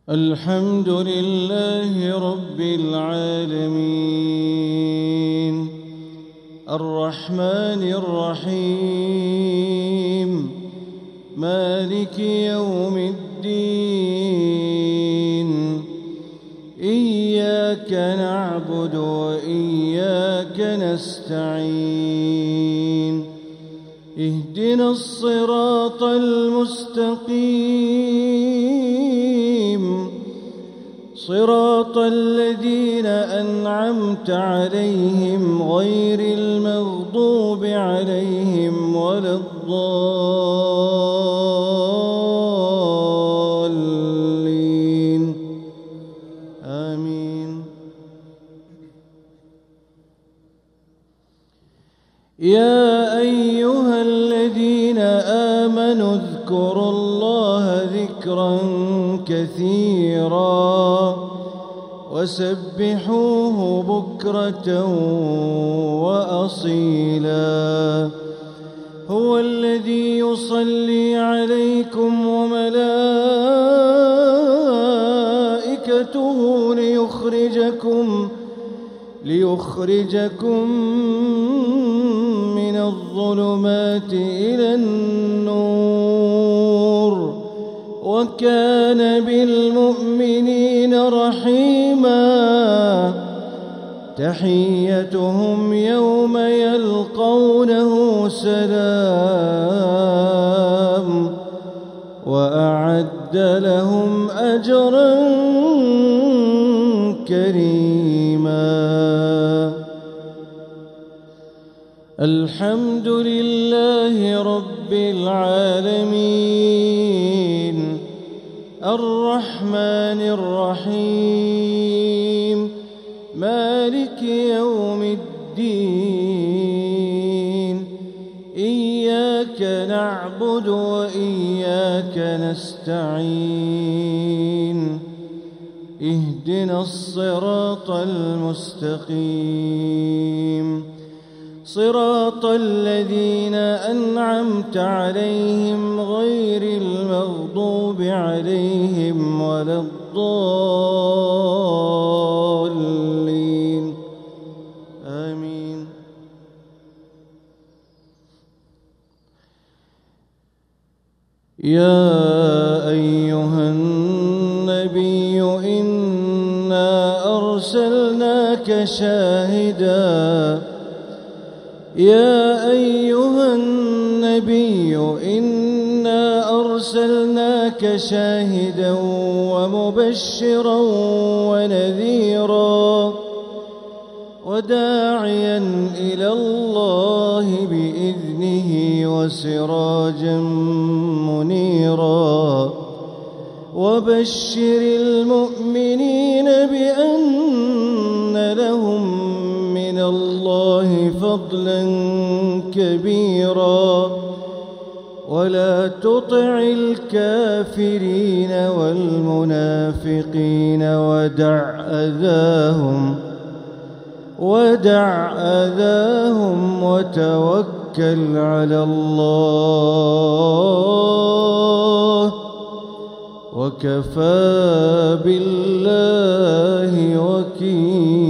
الحمد لله رب العالمين الرحمن الرحيم مالك يوم الدين إياك نعبد وإياك نستعين اهدنا الصراط المستقيم صراط الذين أنعمت عليهم غير المغضوب عليهم ولا الضالين آمين. يا أيها الذين آمنوا اذكروا الله ذكرا كثيرا وسبحوه بكرة وأصيلا هو الذي يصلي عليكم وملائكته ليخرجكم من الظلمات إلى النور وكان بالمؤمنين رحيما تحيتهم يوم يلقونه سلام وأعد لهم أجرا كريما. الحمد لله رب العالمين الرحمن الرحيم مالك يوم الدين إياك نعبد وإياك نستعين اهدنا الصراط المستقيم صراط الذين أنعمت عليهم غير المغضوب عليهم ولا الضالين آمين. يا أيها النبي إنا أرسلناك شاهدا يا أيها النبي إنا أرسلناك شاهدا ومبشرا ونذيرا وداعيا إلى الله بإذنه وسراجا منيرا وبشر المؤمنين بأن لهم من الله فضلا كبيرا ولا تطع الكافرين والمنافقين ودع أذاهم وتوكل على الله وكفى بالله وكيلا.